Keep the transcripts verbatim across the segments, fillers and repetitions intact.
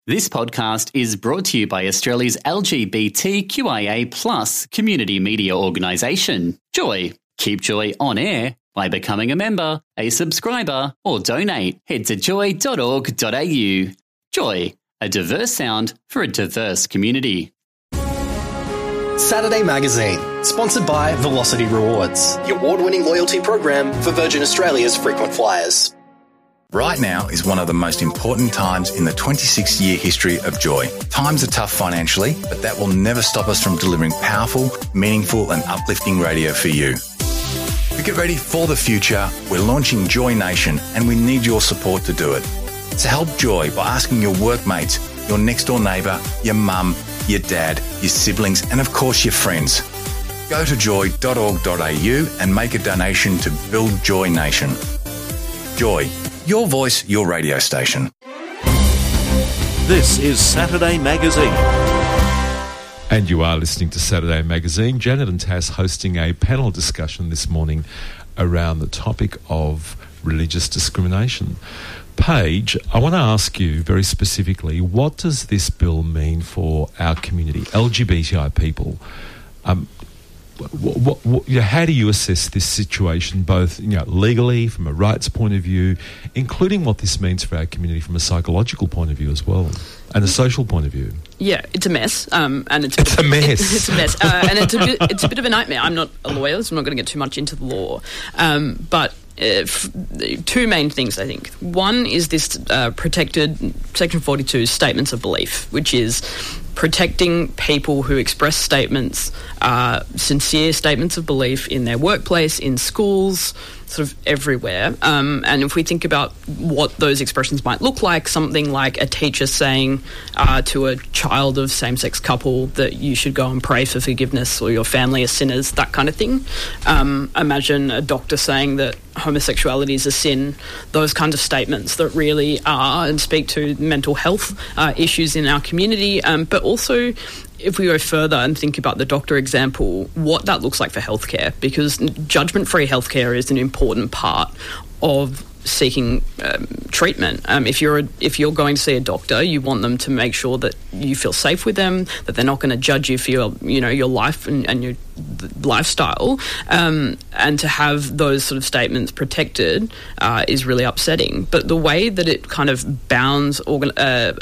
This podcast is brought to you by Australia's L G B T Q I A plus community media organisation, Joy. Keep Joy on air by becoming a member, a subscriber, or donate. Head to joy dot org dot a u. Joy, a diverse sound for a diverse community. Saturday Magazine, sponsored by Velocity Rewards, the award-winning loyalty program for Virgin Australia's frequent flyers. Right now is one of the most important times in the twenty-six year history of Joy. Times are tough financially, but that will never stop us from delivering powerful, meaningful and uplifting radio for you. To get ready for the future, we're launching Joy Nation and we need your support to do it. So help Joy by asking your workmates, your next door neighbour, your mum, your dad, your siblings and of course your friends. Go to joy dot org dot a u and make a donation to build Joy Nation. Joy, your voice, your radio station. This is Saturday Magazine. And you are listening to Saturday Magazine. Janet and Tass hosting a panel discussion this morning around the topic of religious discrimination. Paige, I want to ask you very specifically, what does this bill mean for our community, L G B T I people? Um, what, what, what, you know, how do you assess this situation, both you know, legally, from a rights point of view, including what this means for our community from a psychological point of view as well, and a social point of view? Yeah, it's a mess, um, and it's a, it's a mess. It's, it's a mess, uh, and it's a bit, it's a bit of a nightmare. I'm not a lawyer, so I'm not going to get too much into the law, um, but. Uh, f- two main things, I think. One is this uh, protected Section forty-two statements of belief, which is protecting people who express statements, uh, sincere statements of belief in their workplace, in schools, sort of everywhere. Um, and if we think about what those expressions might look like, something like a teacher saying uh, to a child of same-sex couple that you should go and pray for forgiveness or your family are sinners, that kind of thing. Um, imagine a doctor saying that homosexuality is a sin, those kinds of statements that really are and speak to mental health uh, issues in our community, um, but also if we go further and think about the doctor example, what that looks like for healthcare, because judgment-free healthcare is an important part of seeking um, treatment. Um, if you're a, if you're going to see a doctor, you want them to make sure that you feel safe with them, that they're not going to judge you for your you know your life and, and your lifestyle, um, and to have those sort of statements protected uh, is really upsetting. But the way that it kind of bounds organ- uh,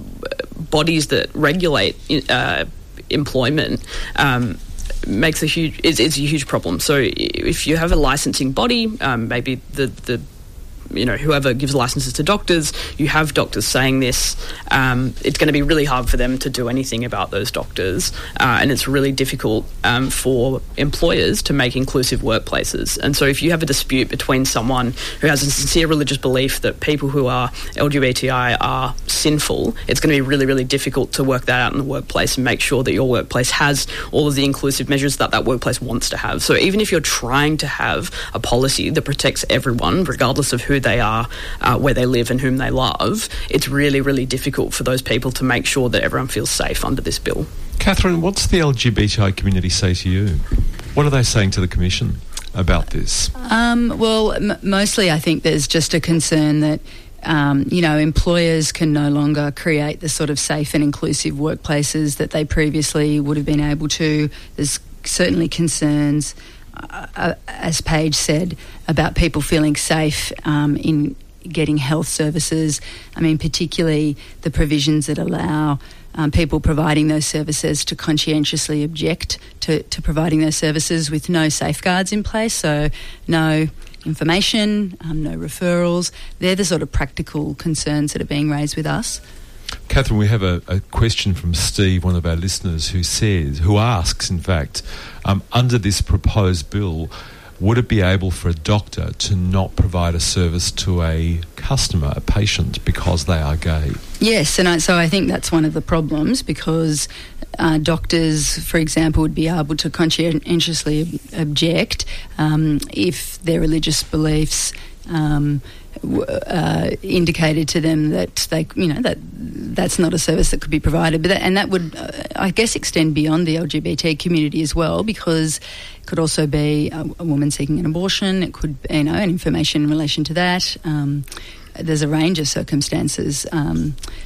bodies that regulate uh, employment um, makes a huge is, is a huge problem. So if you have a licensing body, um, maybe the the you know, whoever gives licenses to doctors, you have doctors saying this, um, it's going to be really hard for them to do anything about those doctors, uh, and it's really difficult um, for employers to make inclusive workplaces. And so if you have a dispute between someone who has a sincere religious belief that people who are L G B T I are sinful, it's going to be really, really difficult to work that out in the workplace and make sure that your workplace has all of the inclusive measures that that workplace wants to have. So even if you're trying to have a policy that protects everyone, regardless of who they are, uh, where they live and whom they love, it's really, really difficult for those people to make sure that everyone feels safe under this bill. Catherine, what's the L G B T I community say to you? What are they saying to the Commission about this? Um, well, m- mostly I think there's just a concern that Um, you know, employers can no longer create the sort of safe and inclusive workplaces that they previously would have been able to. There's certainly concerns, uh, as Paige said, about people feeling safe um, in getting health services. I mean, particularly the provisions that allow um, people providing those services to conscientiously object to, to providing those services with no safeguards in place, so no information, um, no referrals. They're the sort of practical concerns that are being raised with us. Catherine, we have a, a question from Steve, one of our listeners, who says, who asks, in fact, um, under this proposed bill, would it be able for a doctor to not provide a service to a customer, a patient, because they are gay? Yes, and I, so I think that's one of the problems, because uh, doctors, for example, would be able to conscientiously ob- object um, if their religious beliefs um, w- uh, indicated to them that they, you know, that that's not a service that could be provided. But that, and that would, uh, I guess, extend beyond the L G B T community as well, because it could also be a, a woman seeking an abortion. It could, you know, and information in relation to that. Um, there's a range of circumstances. Um,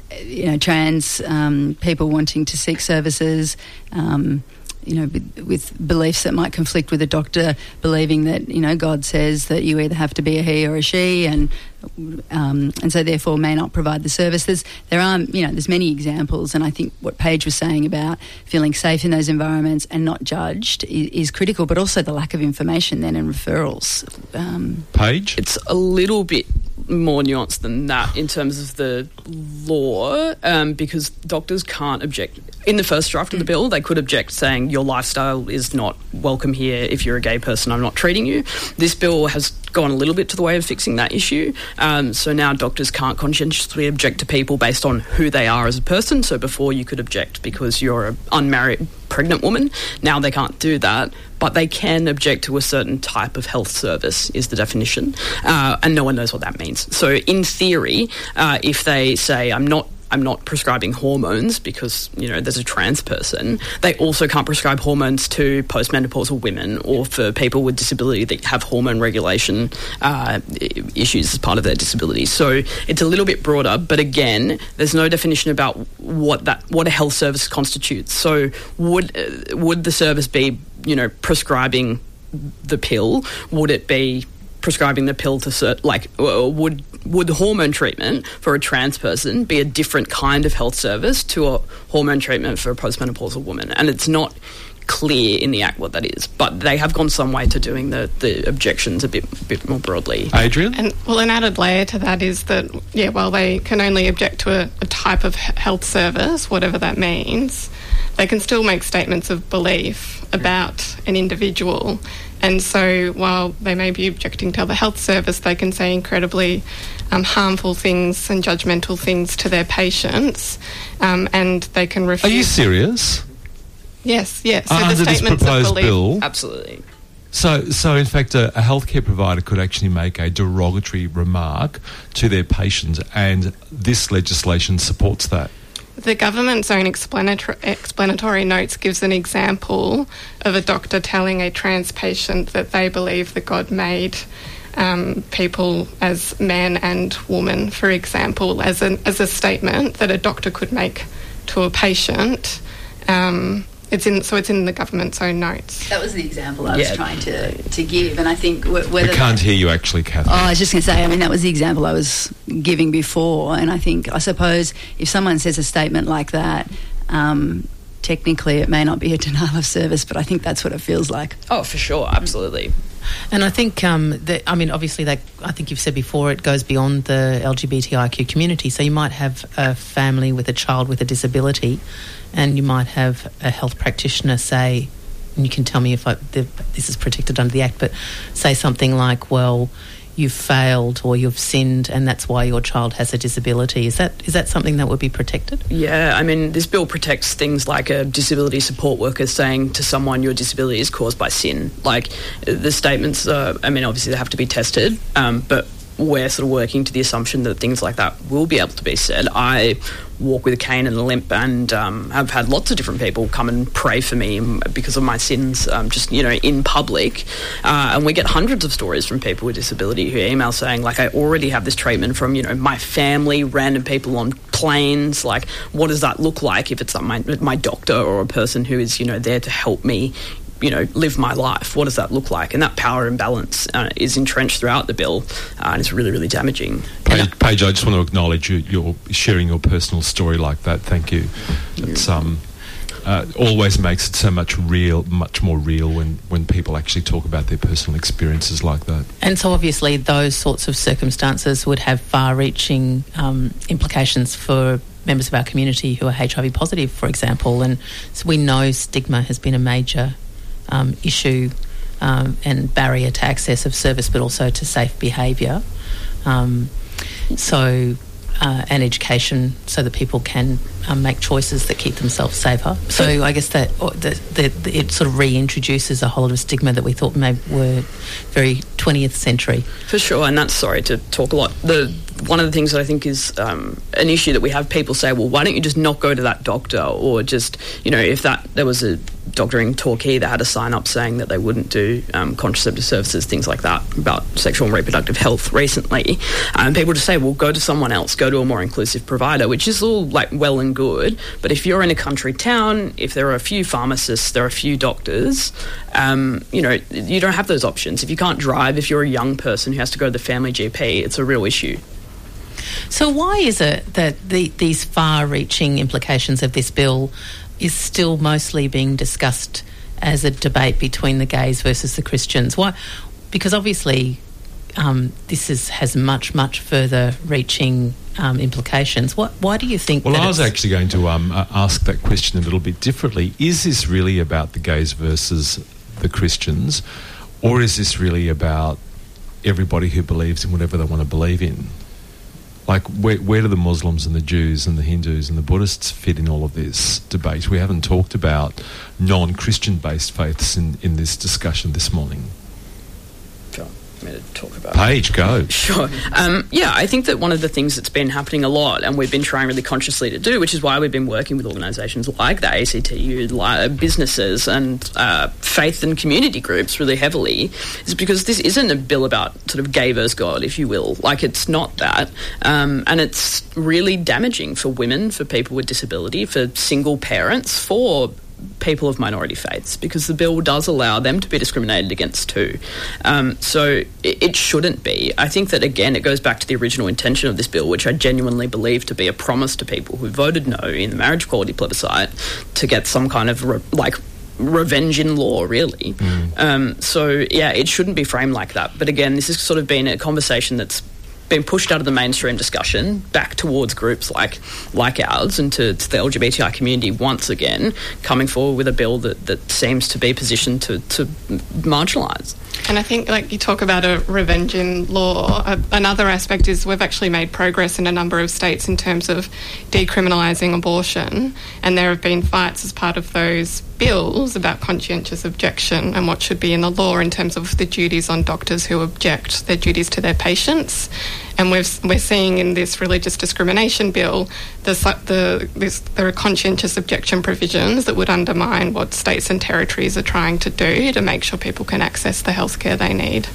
you know, trans um, people wanting to seek services, um, you know, with, with beliefs that might conflict with a doctor believing that, you know, God says that you either have to be a he or a she, and um, and so therefore may not provide the service. There's, there are, you know, there's many examples, and I think what Paige was saying about feeling safe in those environments and not judged is, is critical, but also the lack of information then and referrals. Um, Paige? It's a little bit more nuanced than that in terms of the law, um, because doctors can't object. In the first draft of the bill, they could object saying your lifestyle is not welcome here. If you're a gay person, I'm not treating you. This bill has gone a little bit to the way of fixing that issue. Um, so now doctors can't conscientiously object to people based on who they are as a person. So before you could object because you're an unmarried pregnant woman. Now they can't do that, but they can object to a certain type of health service is the definition. Uh, and no one knows what that means. So in theory, uh, if they say, I'm not I'm not prescribing hormones because, you know, there's a trans person, they also can't prescribe hormones to postmenopausal women or for people with disability that have hormone regulation uh, issues as part of their disability. So it's a little bit broader, but again, there's no definition about what that what a health service constitutes. So would uh, would the service be, you know, prescribing the pill? Would it be prescribing the pill to cert, like uh, would would the hormone treatment for a trans person be a different kind of health service to a hormone treatment for a postmenopausal woman? And it's not clear in the Act what that is, but they have gone some way to doing the, the objections a bit bit more broadly. Adrian? And well, an added layer to that is that, yeah, while they can only object to a, a type of health service, whatever that means, they can still make statements of belief about an individual. And so while they may be objecting to the health service, they can say incredibly um, harmful things and judgmental things to their patients, um, and they can refuse. Are you serious? Yes, yes. So uh, the under this statements proposed of belief, bill? Absolutely. So, so in fact, a, a healthcare provider could actually make a derogatory remark to their patients, and this legislation supports that. The government's own explanatory, explanatory notes gives an example of a doctor telling a trans patient that they believe that God made um, people as man and woman, for example, as, an, as a statement that a doctor could make to a patient. Um, It's in, so it's in the government's own notes. That was the example I was Yeah. trying to, to give, and I think wh- whether... I can't hear you actually, Catherine. Oh, I was just going to say, I mean, that was the example I was giving before, and I think, I suppose, if someone says a statement like that, um, technically it may not be a denial of service, but I think that's what it feels like. Oh, for sure, absolutely. And I think, um, that, I mean, obviously, that I think you've said before, it goes beyond the L G B T I Q community. So you might have a family with a child with a disability, and you might have a health practitioner say, and you can tell me if I, the, this is protected under the Act, but say something like, well, you've failed or you've sinned and that's why your child has a disability. Is that is that something that would be protected? Yeah, I mean, this bill protects things like a disability support worker saying to someone your disability is caused by sin. Like, the statements, uh, I mean, obviously they have to be tested, um, but we're sort of working to the assumption that things like that will be able to be said. I walk with a cane and a limp, and um, I've had lots of different people come and pray for me because of my sins, um, just, you know, in public. Uh, and we get hundreds of stories from people with disability who email saying, like, I already have this treatment from, you know, my family, random people on planes. Like, what does that look like if it's like my, my doctor or a person who is, you know, there to help me, you know, live my life? What does that look like? And that power imbalance uh, is entrenched throughout the bill, uh, and it's really, really damaging. Paige, Paige, I just want to acknowledge you, you're sharing your personal story like that. Thank you. It's um, uh, always makes it so much real, much more real when, when people actually talk about their personal experiences like that. And so obviously those sorts of circumstances would have far-reaching um, implications for members of our community who are H I V positive, for example. And so we know stigma has been a major Um, issue um, and barrier to access of service, but also to safe behaviour. Um, so, uh, and education, so that people can um, make choices that keep themselves safer. So, I guess that or the, the, the, it sort of reintroduces a whole lot of stigma that we thought maybe were very twentieth century. For sure, and that's, sorry to talk a lot, the one of the things that I think is um, an issue that we have people say, well, why don't you just not go to that doctor? Or just, you know, if that there was a doctor in Torquay that had a sign up saying that they wouldn't do um, contraceptive services, things like that, about sexual and reproductive health recently, and um, people just say, well, go to someone else, go to a more inclusive provider, which is all like well and good. But if you're in a country town, if there are a few pharmacists, there are a few doctors, um, you know, you don't have those options. If you can't drive, if you're a young person who has to go to the family G P, it's a real issue. So why is it that the, these far-reaching implications of this bill is still mostly being discussed as a debate between the gays versus the Christians? Why? Because obviously um, this is, has much, much further reaching um, implications. What, why do you think Well, that I was it's... actually going to um, uh, ask that question a little bit differently. Is this really about the gays versus the Christians, or is this really about everybody who believes in whatever they want to believe in? Like, where, where do the Muslims and the Jews and the Hindus and the Buddhists fit in all of this debate? We haven't talked about non-Christian based faiths in, in this discussion this morning. Sure. Me to talk about Paige, go. Sure. Um, yeah, I think that one of the things that's been happening a lot, and we've been trying really consciously to do, which is why we've been working with organisations like the A C T U, like businesses and uh, faith and community groups really heavily, is because this isn't a bill about sort of gay versus God, if you will. Like, it's not that. Um, and it's really damaging for women, for people with disability, for single parents, for people of minority faiths, because the bill does allow them to be discriminated against too. Um, so it, it shouldn't be. I think that, again, it goes back to the original intention of this bill, which I genuinely believe to be a promise to people who voted no in the marriage equality plebiscite to get some kind of, re- like, revenge in law, really. Mm. Um, so, yeah, it shouldn't be framed like that. But, again, this has sort of been a conversation that's been pushed out of the mainstream discussion back towards groups like like ours and to, to the L G B T I community once again, coming forward with a bill that, that seems to be positioned to, to marginalise. And I think, like, you talk about a revenge in law, uh, another aspect is we've actually made progress in a number of states in terms of decriminalising abortion, and there have been fights as part of those bills about conscientious objection and what should be in the law in terms of the duties on doctors who object, their duties to their patients. And we've, we're seeing in this religious discrimination bill the, the, this, there are conscientious objection provisions that would undermine what states and territories are trying to do to make sure people can access the healthcare they need.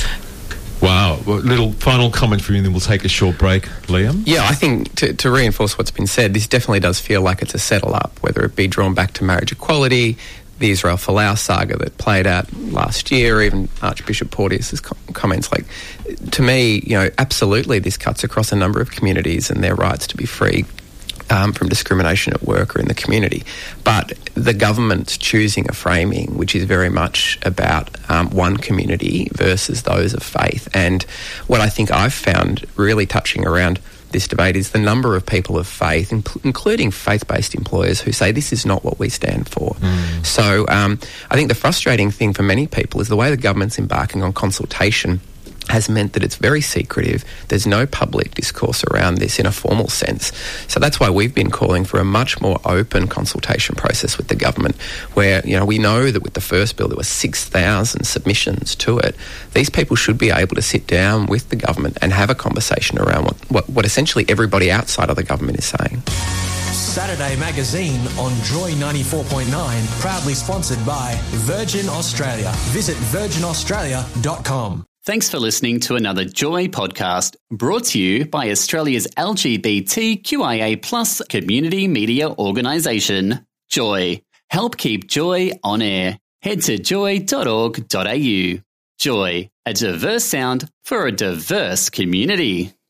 Wow. Well, little final comment from you, and then we'll take a short break. Liam? Yeah, I think to, to reinforce what's been said, this definitely does feel like it's a settle up, whether it be drawn back to marriage equality, the Israel Folau saga that played out last year, even Archbishop Porteous's com- comments. Like, to me, you know, absolutely this cuts across a number of communities and their rights to be free um, from discrimination at work or in the community. But the government's choosing a framing which is very much about um, one community versus those of faith. And what I think I've found really touching around this debate is the number of people of faith, including faith-based employers, who say this is not what we stand for. Mm. So um, I think the frustrating thing for many people is the way the government's embarking on consultation has meant that it's very secretive. There's no public discourse around this in a formal sense. So that's why we've been calling for a much more open consultation process with the government, where, you know, we know that with the first bill there were six thousand submissions to it. These people should be able to sit down with the government and have a conversation around what, what, what essentially everybody outside of the government is saying. Saturday Magazine on Joy ninety-four point nine, proudly sponsored by Virgin Australia. Visit virgin australia dot com. Thanks for listening to another Joy podcast brought to you by Australia's L G B T Q I A plus community media organisation, Joy. Help keep Joy on air. Head to joy dot org dot a u. Joy, a diverse sound for a diverse community.